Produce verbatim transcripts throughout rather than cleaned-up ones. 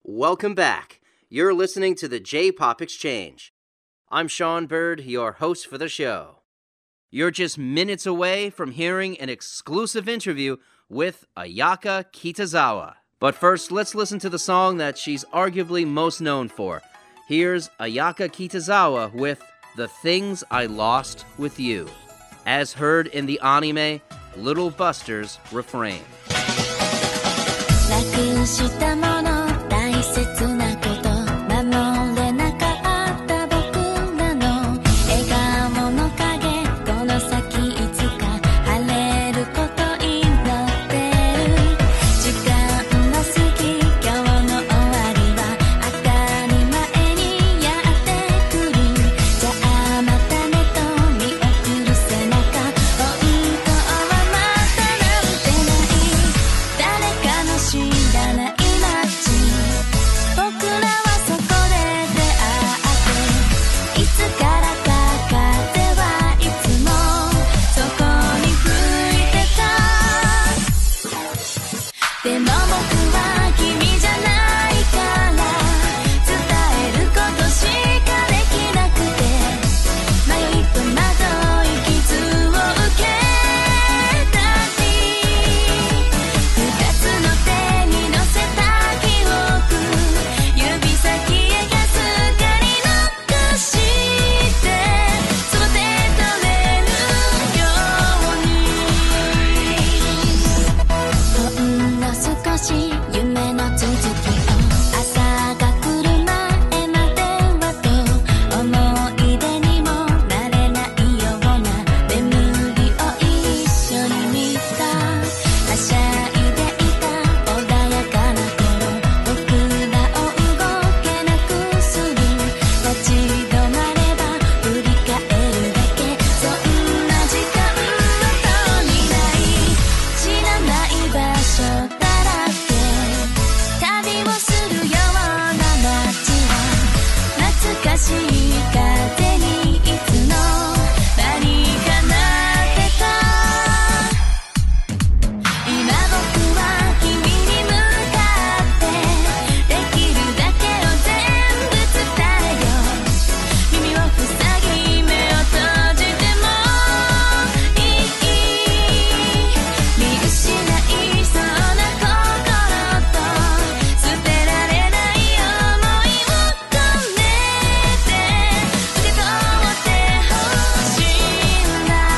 Welcome back. You're listening to the J-Pop Exchange. I'm Sean Bird, your host for the show. You're just minutes away from hearing an exclusive interview with Ayaka Kitazawa. But first, let's listen to the song that she's arguably most known for. Here's Ayaka Kitazawa with The Things I Lost With You, as heard in the anime Little Buster's refrain. なくしたもの大切なこと守れなかった僕らの笑顔の影この先いつか晴れること祈ってる時間の過ぎ今日の終わりは当たり前にやってくるじゃあまたねと見送る背中本当はまたなんてない誰かの知らない僕らはそこで出会っていつからか風はいつもそこに吹いてたでも僕は君じゃないから伝えることしかできなくて迷いと惑い傷を受けたり二つの手に乗せた記憶指先へかすかにノックしてその手取れるようにほんの少し夢の続きを朝が来る前まではと思い出にもなれないような眠りを一緒に見たはしゃいでいた穏やかな頃僕らを動けなくする立ち止まれば振り返るだけそんな時間のとにない知らない場所だらけ旅をするような街は懐かしい風にいつの間にかなってた今僕は君に向かってできるだけを全部伝えよう耳を塞ぎ目を閉じてもいい見失いそうな心と捨てられない想いを込めて受け取ってほしいんだ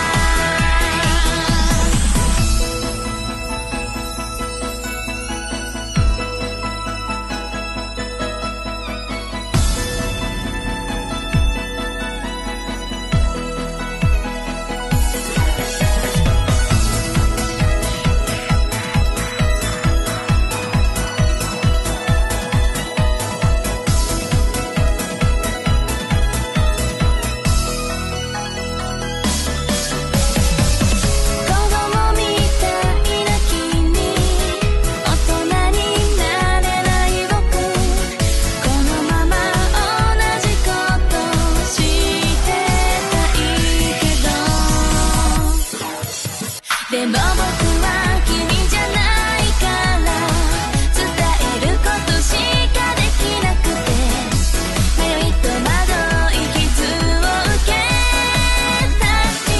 子供みたいな君大人になれない僕このまま同じことしてたいけどでも僕は君じゃないから伝えることしかできなくて迷いと惑い傷を受けたり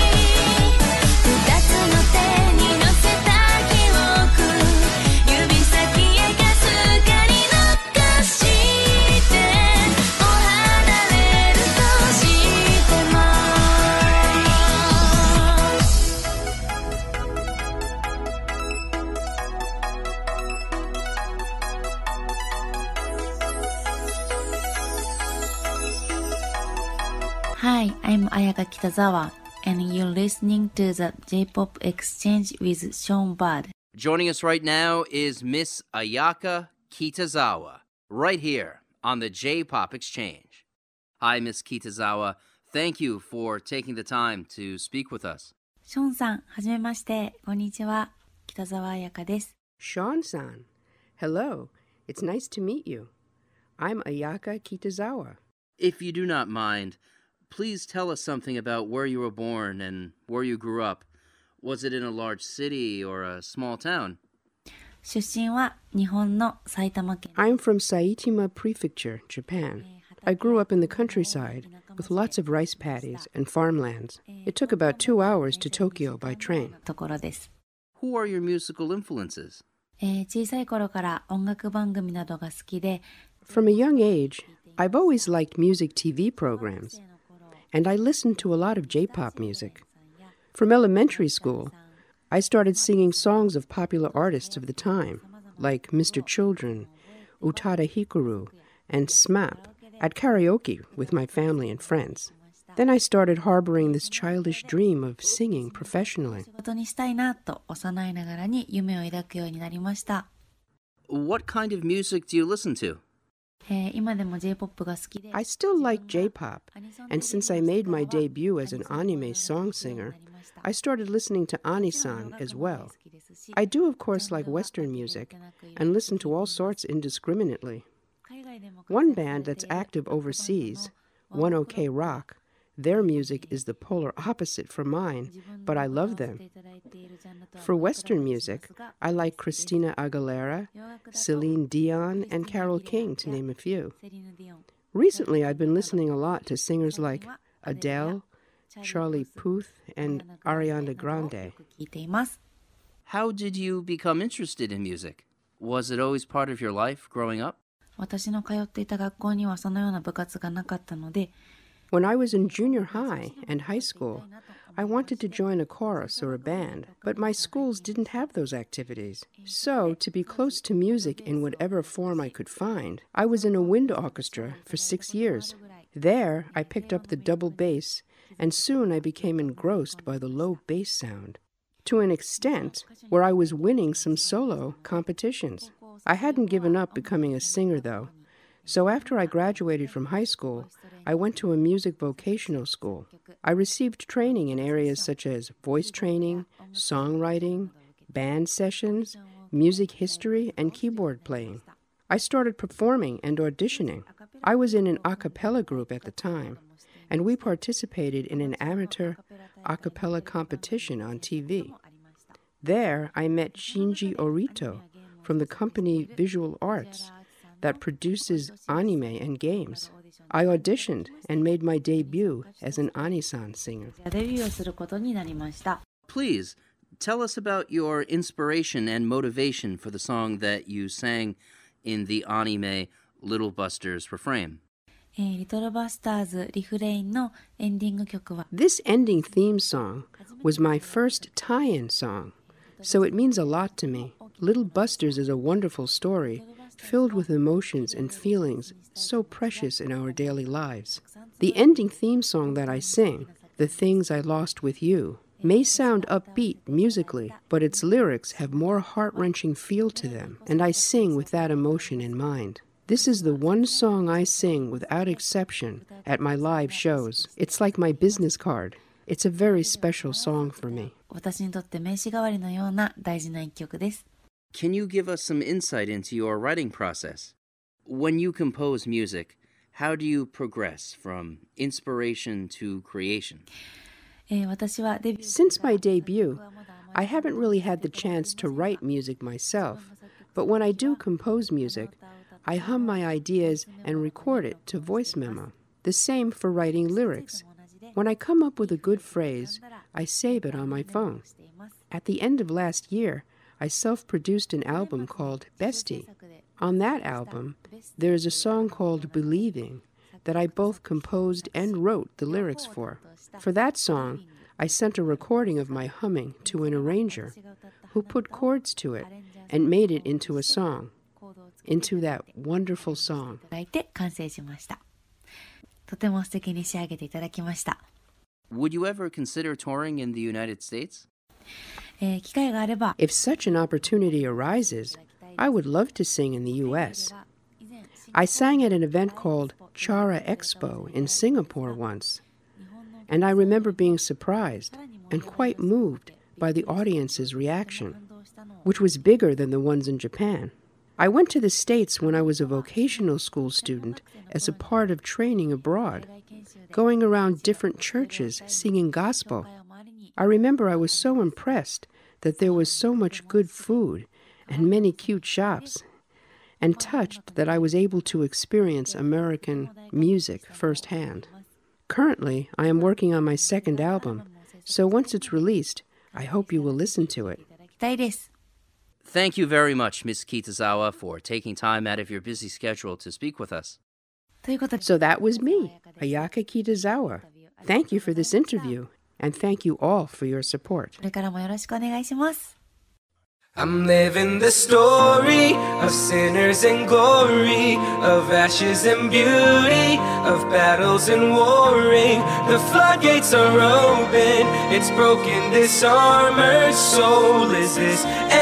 二つの手に乗せた記憶指先へかすかにノックしてもう離れるとしても Hi, I'm Ayaka Kitazawa, and you're listening to the J-Pop Exchange with Sean Bird. Joining us right now is Miss Ayaka Kitazawa, right here on the J-Pop Exchange. Hi, Miss Kitazawa. Thank you for taking the time to speak with us. ションさん、はじめまして。こんにちは。北澤彩香です。 Sean-san, hello. It's nice to meet you. I'm Ayaka Kitazawa. If you do not mind, please tell us something about where you were born and where you grew up. Was it in a large city or a small town? 出身は日本の埼玉県。 I'm from Saitama Prefecture, Japan. I grew up in the countryside with lots of rice paddies and farmlands. It took about two hours to Tokyo by train. ところです。 Who are your musical influences? えー小さい頃から音楽番組などが好きで、 From a young age, I've always liked music T V programs, and I listened to a lot of J-pop music. From elementary school, I started singing songs of popular artists of the time, like Mister Children, Utada Hikaru, and S M A P, at karaoke with my family and friends. Then I started harboring this childish dream of singing professionally. 仕事にしたいなと幼いながらに夢を抱くようになりました。 What kind of music do you listen to? えー今でも J-ポップ が好きで、 I still like J-pop, and since I made my debut as an anime song singer, I started listening to Ani-san as well. I do, of course, like Western music and listen to all sorts indiscriminately. One band that's active overseas, one OK Rock, their music is the polar opposite from mine, but I love them. For Western music, I like Christina Aguilera, Celine Dion, and Carole King, to name a few. Recently, I've been listening a lot to singers like Adele, Charlie Puth, and Ariana Grande. 聞いています。 How did you become interested in music? Was it always part of your life growing up? 私の通っていた学校にはそのような部活がなかったので、 When I was in junior high and high school, I wanted to join a chorus or a band, but my schools didn't have those activities. So, to be close to music in whatever form I could find, I was in a wind orchestra for six years. There, I picked up the double bass, and soon I became engrossed by the low bass sound, to an extent where I was winning some solo competitions. I hadn't given up becoming a singer, though. So after I graduated from high school, I went to a music vocational school. I received training in areas such as voice training, songwriting, band sessions, music history, and keyboard playing. I started performing and auditioning. I was in an a cappella group at the time, and we participated in an amateur a cappella competition on T V. There, I met Shinji Orito from the company Visual Arts that produces anime and games. I auditioned and made my debut as an Ani-san singer. デビューをすることになりました。 Please, tell us about your inspiration and motivation for the song that you sang in the anime Little Busters refrain. えー、リトルバスターズリフレインのエンディング曲は、 This ending theme song was my first tie-in song, so it means a lot to me. Little Busters is a wonderful story, filled with emotions and feelings so precious in our daily lives. The ending theme song that I sing, The Things I Lost With You, may sound upbeat musically, but its lyrics have more heart-wrenching feel to them, and I sing with that emotion in mind. This is the one song I sing without exception at my live shows. It's like my business card. It's a very special song for me. 私にとって名刺代わりのような大事な一曲です。 Can you give us some insight into your writing process? When you compose music, how do you progress from inspiration to creation? えー私はデビュー Since my debut, I haven't really had the chance to write music myself, but when I do compose music, I hum my ideas and record it to voice memo. The same for writing lyrics. When I come up with a good phrase, I save it on my phone. At the end of last year, I self-produced an album called Bestie. On that album, there is a song called Believing that I both composed and wrote the lyrics for. For that song, I sent a recording of my humming to an arranger who put chords to it and made it into a song, into that wonderful song. いただいて完成しました。とても素敵に仕上げていただきました。 Would you ever consider touring in the United States? えー機会があれば、 If such an opportunity arises, I would love to sing in the U S. I sang at an event called Chara Expo in Singapore once, and I remember being surprised and quite moved by the audience's reaction, which was bigger than the ones in Japan. I went to the States when I was a vocational school student as a part of training abroad, going around different churches singing gospel. I remember I was so impressed that there was so much good food and many cute shops, and touched that I was able to experience American music firsthand. Currently, I am working on my second album, so once it's released, I hope you will listen to it. たいです。 Thank you very much, Miss Kitazawa, for taking time out of your busy schedule to speak with us. ということで、 So that was me, Ayaka Kitazawa. Thank you for this interview, and thank you all for your support. これからもよろしくお願いします。 I'm living the story of sinners and glory, of ashes and beauty, of battles and warring. The floodgates are open, it's broken, this armored soul. Is this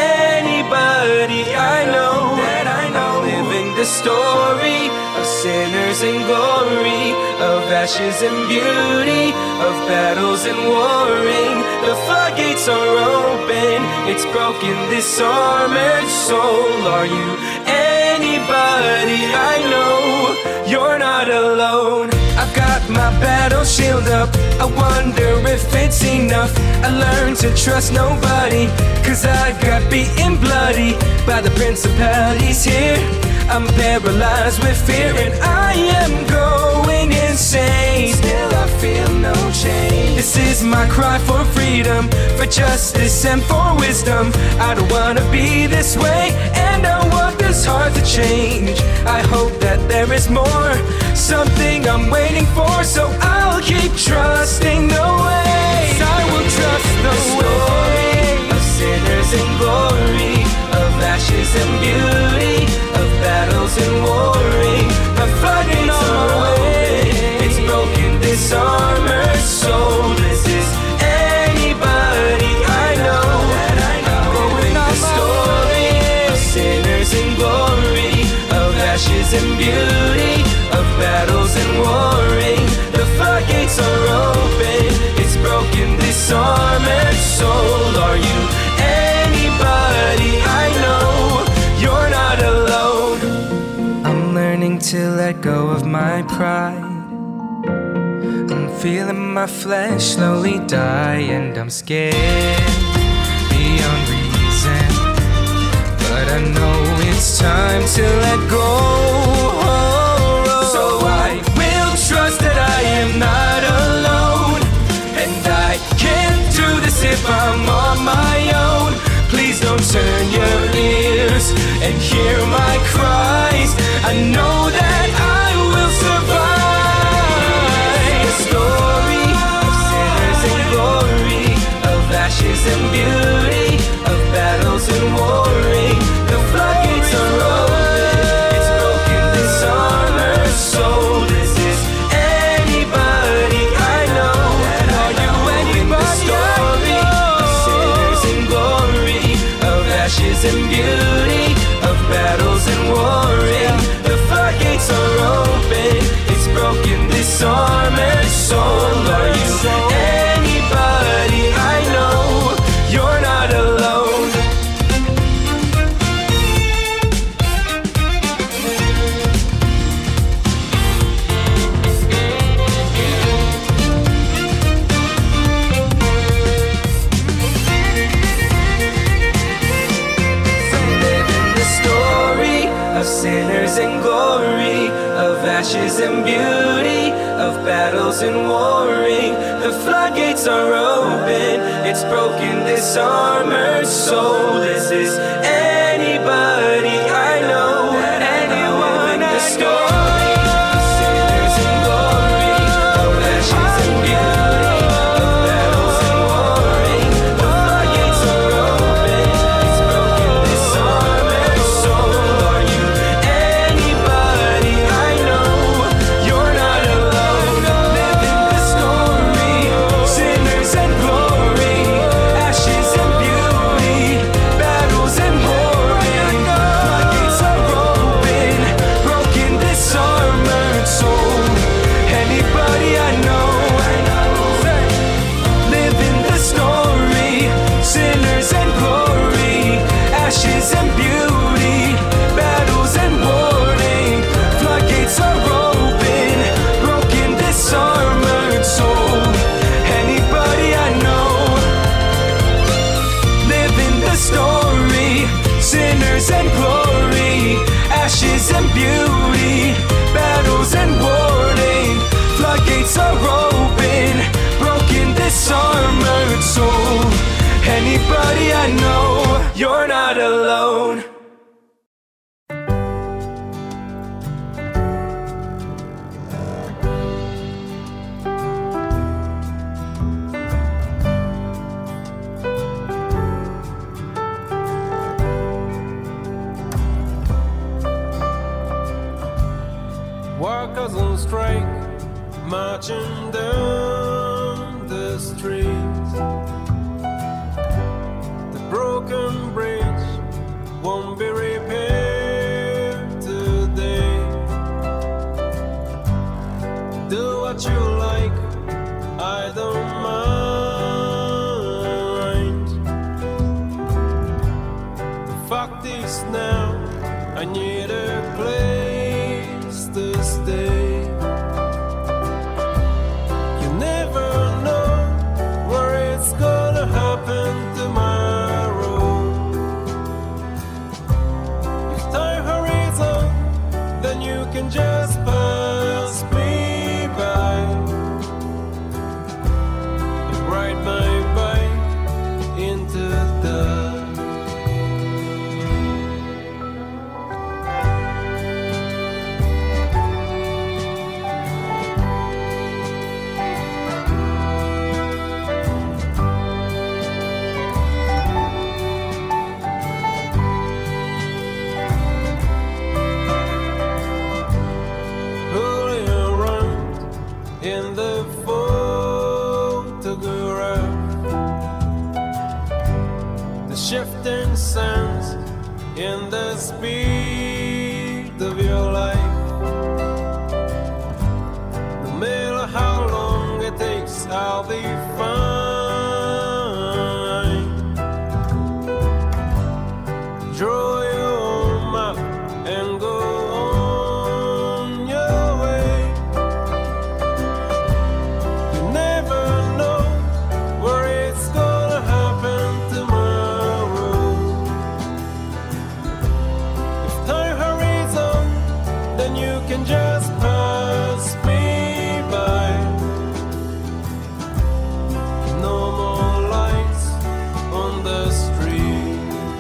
anybody I know? That I know. I'm living the story of sinners and glory, of ashes and beauty, of battles and warring. The floodgates are open, it's broken, this armored soul. Are you anybody I know? You're not alone. I've got my battle shield up, I wonder if it's enough. I learned to trust nobody, cause I got beaten bloody by the principalities here. I'm paralyzed with fear and I am going insane. Still I feel no change. This is my cry for freedom, for justice and for wisdom. I don't wanna be this way, and I want this heart to change. I hope that there is more, something I'm waiting for, so I'll keep trusting the way. I will trust the way of sinners and glory, of ashes and beauty, of battles and warring. The floodgates are open, it's broken, this armored soul. This is anybody I know. That I know. Going the story of sinners and glory, of ashes and beauty, of battles and warring. The floodgates are open, it's broken, this armored soul. Are you anybody I know? You're not alone. I'm learning to let go of my pride. I'm feeling my flesh slowly die, and I'm scared beyond reason. But I know it's time to let go. So I will trust that I am not alone, and I can't do this if I'm on my own. Please don't turn your ears and hear my cries. I know that I will survive. The story of sinners and glory, of ashes and beauty, of battles and warring. The floodgates are open, it's broken, this armored soul. This is anybody I know. Are you anybody? The story of sinners and glory, of ashes and beauty, of battles and warring. The floodgates are open, it's broken, this armored soul. Are you anybody I know? You're not alone. Of sinners and glory, of ashes and beauty, of battles and warring. The floodgates are open, it's broken, this armored soul. This is anybody I know. Anyone the story of sinners and glory, of ashes and beauty, of battles and warring. The floodgates are open, it's broken, this armored soul. Sinners and glory, ashes and beauty, battles and war. Workers on strike, marching down the street. The broken bridge won't be repaired today. Do what you like, I don't mind. The fact is now, I need a place to stay. You never know where it's gonna happen tomorrow. If time hurries on, then you can just pass me by and ride my bike into the in the photograph, the shifting sands in the speed of your life. No matter how long it takes, I'll be fine. Draw your own map and go on your way. Just pass me by. No more lights on the street.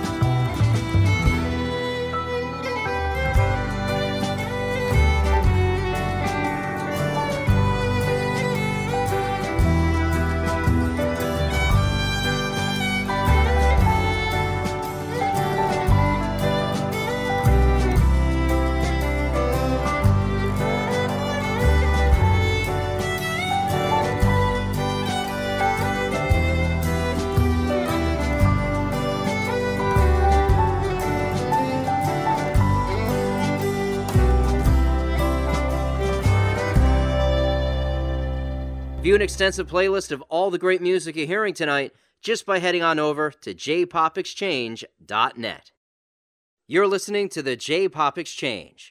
View an extensive playlist of all the great music you're hearing tonight just by heading on over to j pop exchange dot net. You're listening to the J-Pop Exchange.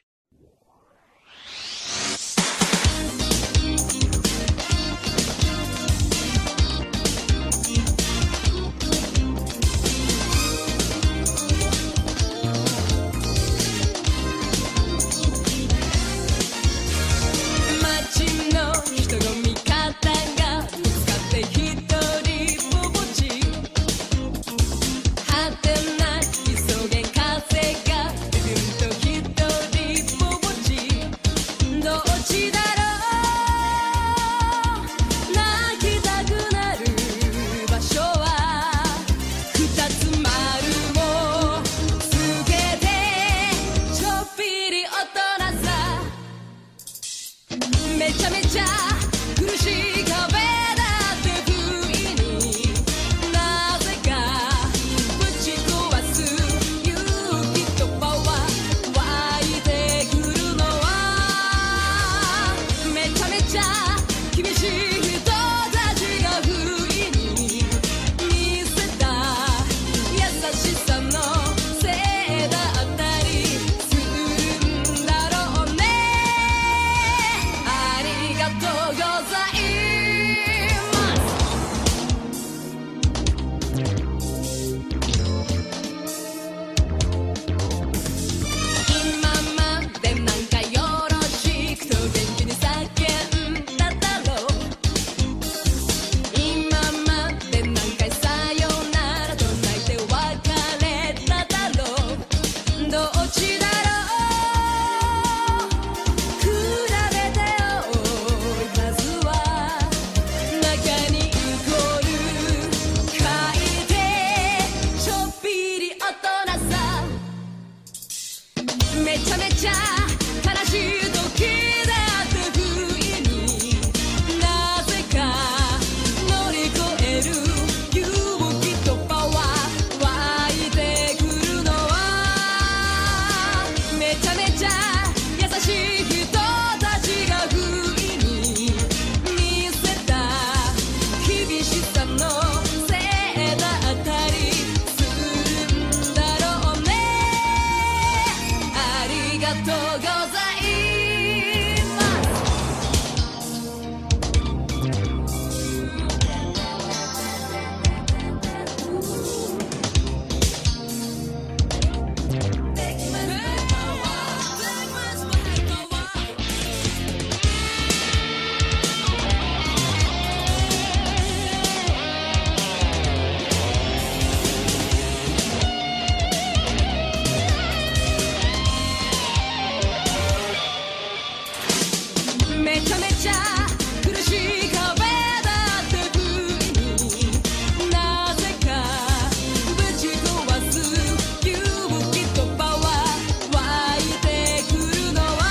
めちゃめちゃ苦しい壁だって不意になぜかぶち壊す勇気とパワー湧いてくるのは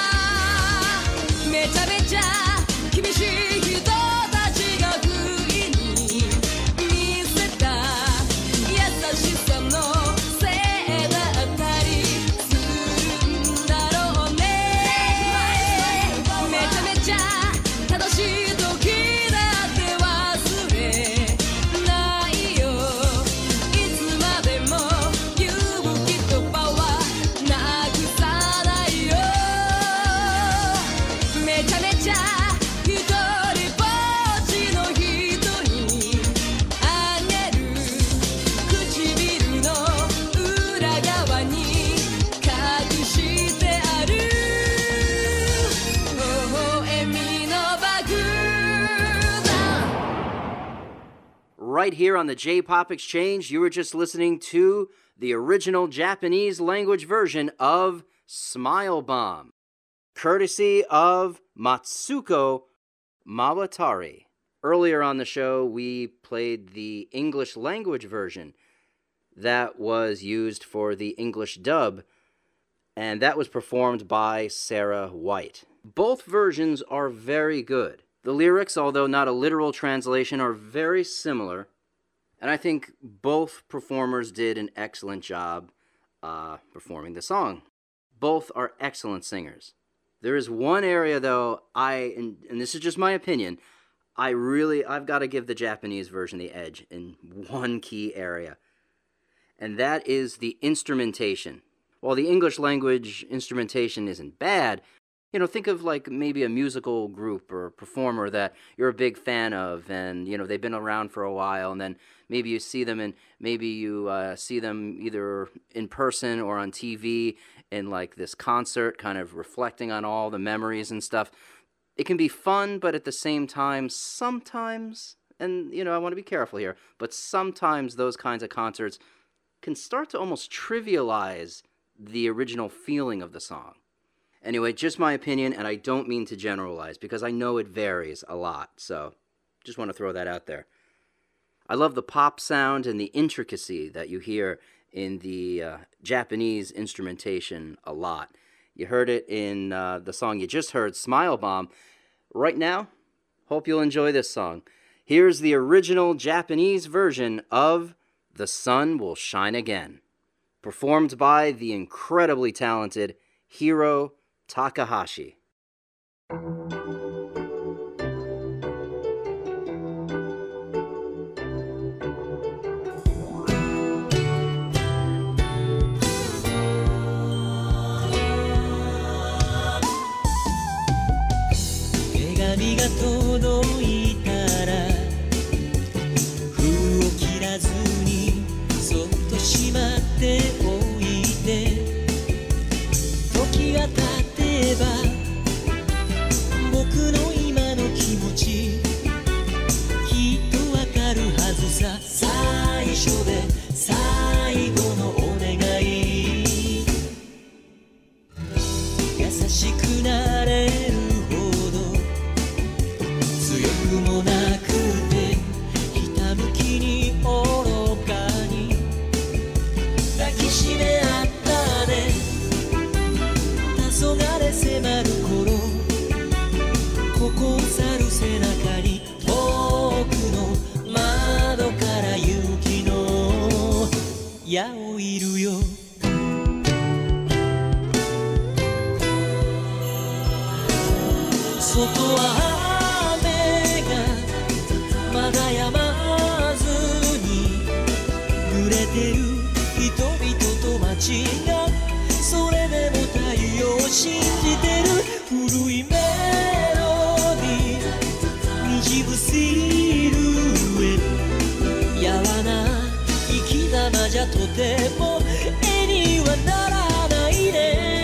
めちゃめちゃ厳しい人たちが不意に見せた優しさのせいだったりするんだろうね。めちゃめちゃ正しい時だって忘れないよ。いつまでも勇気とパワーなくさないよ。めちゃめちゃ一人ぼっちの人にあげる唇の裏側に隠してある微笑みの爆弾。 Right here on the J-Pop Exchange, you were just listening to the original Japanese language version of Smile Bomb, courtesy of Matsuko Mawatari. Earlier on the show, we played the English language version that was used for the English dub, and that was performed by Sarah White. Both versions are very good. The lyrics, although not a literal translation, are very similar, and I think both performers did an excellent job uh, performing the song. Both are excellent singers. There is one area, though, I, and, and this is just my opinion, I really, I've got to give the Japanese version the edge in one key area, and that is the instrumentation. While the English language instrumentation isn't bad, you know, think of like maybe a musical group or performer that you're a big fan of, and, you know, they've been around for a while, and then maybe you see them, and maybe you uh, see them either in person or on T V in like this concert, kind of reflecting on all the memories and stuff. It can be fun, but at the same time, sometimes, and, you know, I want to be careful here, but sometimes those kinds of concerts can start to almost trivialize the original feeling of the song. Anyway, just my opinion, and I don't mean to generalize, because I know it varies a lot, so just want to throw that out there. I love the pop sound and the intricacy that you hear in the uh, Japanese instrumentation a lot. You heard it in uh, the song you just heard, Smile Bomb. Right now, hope you'll enjoy this song. Here's the original Japanese version of The Sun Will Shine Again, performed by the incredibly talented Hiro Takahashi. 髪が届いたら封を切らずにそっとしまっておいて、時が経てば僕の今の気持ちきっとわかるはずさ。最初で最後のお願い、優しくなれるもなくてひたむきに愚かに抱きしめ合ったね。黄昏迫る頃ここ去る背中に遠くの窓から雪の矢を射るよ。外はまだ止まずに濡れてる人々と街が、それでも太陽を信じてる。古いメロディーにじむシルエット、やわな生き様じゃとても絵にはならないね。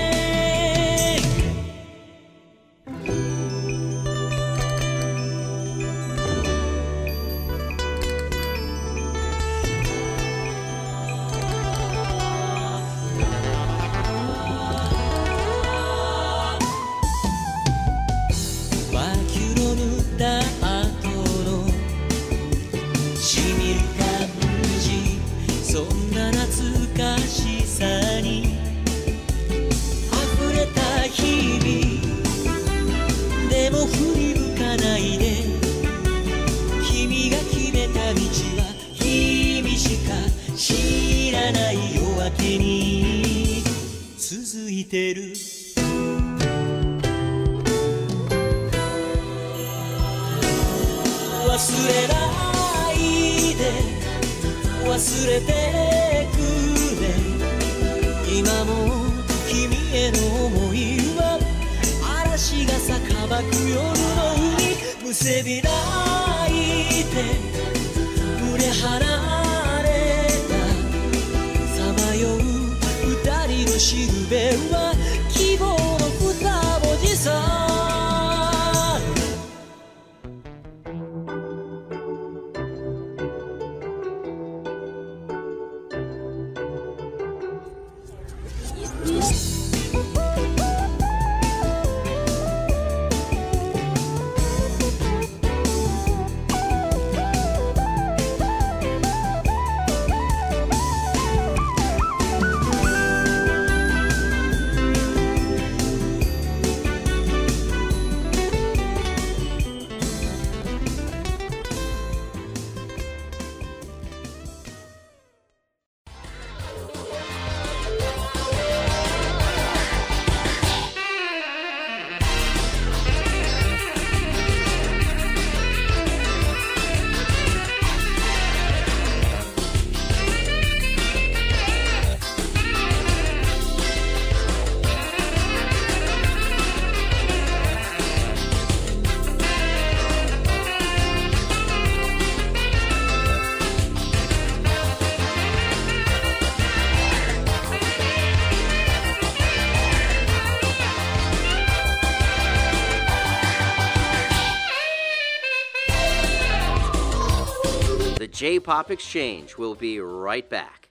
忘れないで忘れてくれ今も君への想いは嵐がさばく夜の海むせび泣いて群れ離れたさまよう二人のしるべは希望の二文字さ The J-Pop Exchange will be right back.